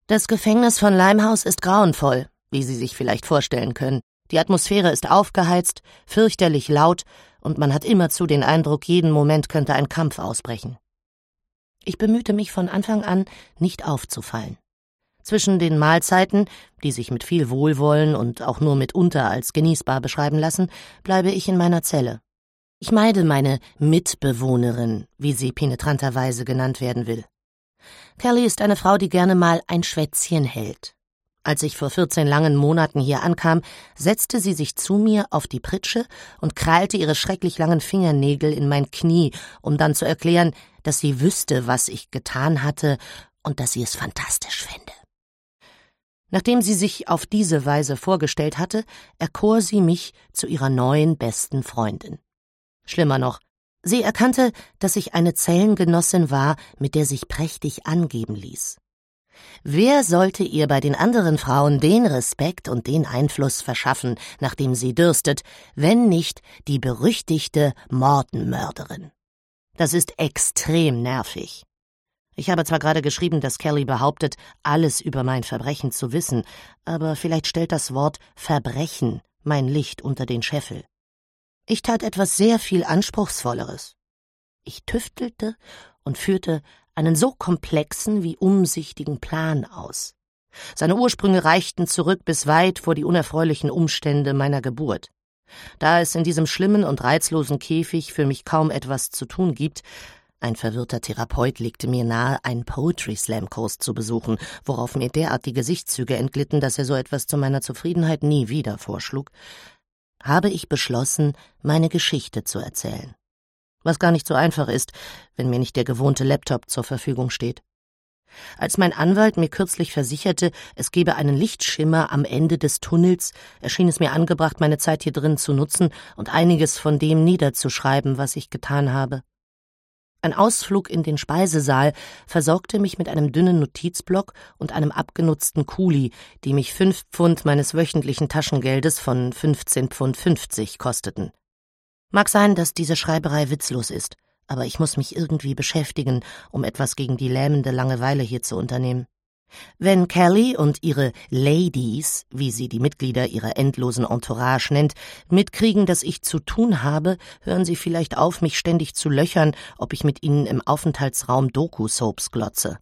Das Gefängnis von Limehouse ist grauenvoll, wie Sie sich vielleicht vorstellen können. Die Atmosphäre ist aufgeheizt, fürchterlich laut und man hat immerzu den Eindruck, jeden Moment könnte ein Kampf ausbrechen. Ich bemühte mich von Anfang an, nicht aufzufallen. Zwischen den Mahlzeiten, die sich mit viel Wohlwollen und auch nur mitunter als genießbar beschreiben lassen, bleibe ich in meiner Zelle. Ich meide meine Mitbewohnerin, wie sie penetranterweise genannt werden will. Kelly ist eine Frau, die gerne mal ein Schwätzchen hält. Als ich vor 14 langen Monaten hier ankam, setzte sie sich zu mir auf die Pritsche und krallte ihre schrecklich langen Fingernägel in mein Knie, um dann zu erklären, dass sie wüsste, was ich getan hatte und dass sie es fantastisch fände. Nachdem sie sich auf diese Weise vorgestellt hatte, erkor sie mich zu ihrer neuen besten Freundin. Schlimmer noch, sie erkannte, dass ich eine Zellengenossin war, mit der sich prächtig angeben ließ. Wer sollte ihr bei den anderen Frauen den Respekt und den Einfluss verschaffen, nach dem sie dürstet, wenn nicht die berüchtigte Morton-Mörderin? Das ist extrem nervig. Ich habe zwar gerade geschrieben, dass Kelly behauptet, alles über mein Verbrechen zu wissen, aber vielleicht stellt das Wort Verbrechen mein Licht unter den Scheffel. Ich tat etwas sehr viel Anspruchsvolleres. Ich tüftelte und führte einen so komplexen wie umsichtigen Plan aus. Seine Ursprünge reichten zurück bis weit vor die unerfreulichen Umstände meiner Geburt. Da es in diesem schlimmen und reizlosen Käfig für mich kaum etwas zu tun gibt, ein verwirrter Therapeut legte mir nahe, einen Poetry-Slam-Kurs zu besuchen, worauf mir derart die Gesichtszüge entglitten, dass er so etwas zu meiner Zufriedenheit nie wieder vorschlug, habe ich beschlossen, meine Geschichte zu erzählen. Was gar nicht so einfach ist, wenn mir nicht der gewohnte Laptop zur Verfügung steht. Als mein Anwalt mir kürzlich versicherte, es gebe einen Lichtschimmer am Ende des Tunnels, erschien es mir angebracht, meine Zeit hier drin zu nutzen und einiges von dem niederzuschreiben, was ich getan habe. Ein Ausflug in den Speisesaal versorgte mich mit einem dünnen Notizblock und einem abgenutzten Kuli, die mich 5 Pfund meines wöchentlichen Taschengeldes von 15,50 Pfund kosteten. Mag sein, dass diese Schreiberei witzlos ist, aber ich muss mich irgendwie beschäftigen, um etwas gegen die lähmende Langeweile hier zu unternehmen. Wenn Kelly und ihre Ladies, wie sie die Mitglieder ihrer endlosen Entourage nennt, mitkriegen, dass ich zu tun habe, hören sie vielleicht auf, mich ständig zu löchern, ob ich mit ihnen im Aufenthaltsraum Doku-Soaps glotze.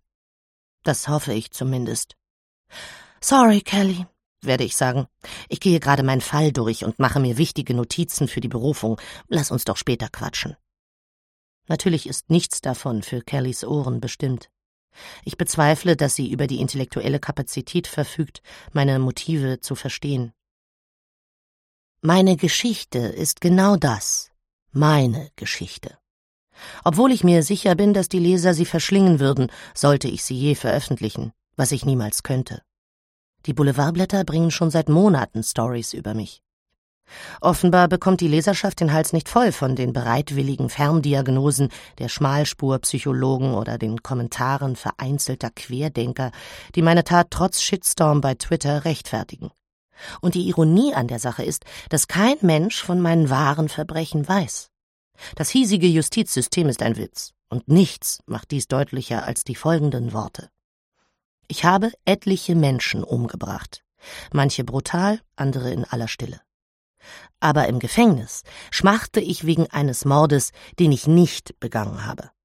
Das hoffe ich zumindest. »Sorry, Kelly«, werde ich sagen. »Ich gehe gerade meinen Fall durch und mache mir wichtige Notizen für die Berufung. Lass uns doch später quatschen.« Natürlich ist nichts davon für Kellys Ohren bestimmt. Ich bezweifle, dass sie über die intellektuelle Kapazität verfügt, meine Motive zu verstehen. Meine Geschichte ist genau das, meine Geschichte. Obwohl ich mir sicher bin, dass die Leser sie verschlingen würden, sollte ich sie je veröffentlichen, was ich niemals könnte. Die Boulevardblätter bringen schon seit Monaten Stories über mich. Offenbar bekommt die Leserschaft den Hals nicht voll von den bereitwilligen Ferndiagnosen der Schmalspurpsychologen oder den Kommentaren vereinzelter Querdenker, die meine Tat trotz Shitstorm bei Twitter rechtfertigen. Und die Ironie an der Sache ist, dass kein Mensch von meinen wahren Verbrechen weiß. Das hiesige Justizsystem ist ein Witz, und nichts macht dies deutlicher als die folgenden Worte. Ich habe etliche Menschen umgebracht, manche brutal, andere in aller Stille. Aber im Gefängnis schmachte ich wegen eines Mordes, den ich nicht begangen habe.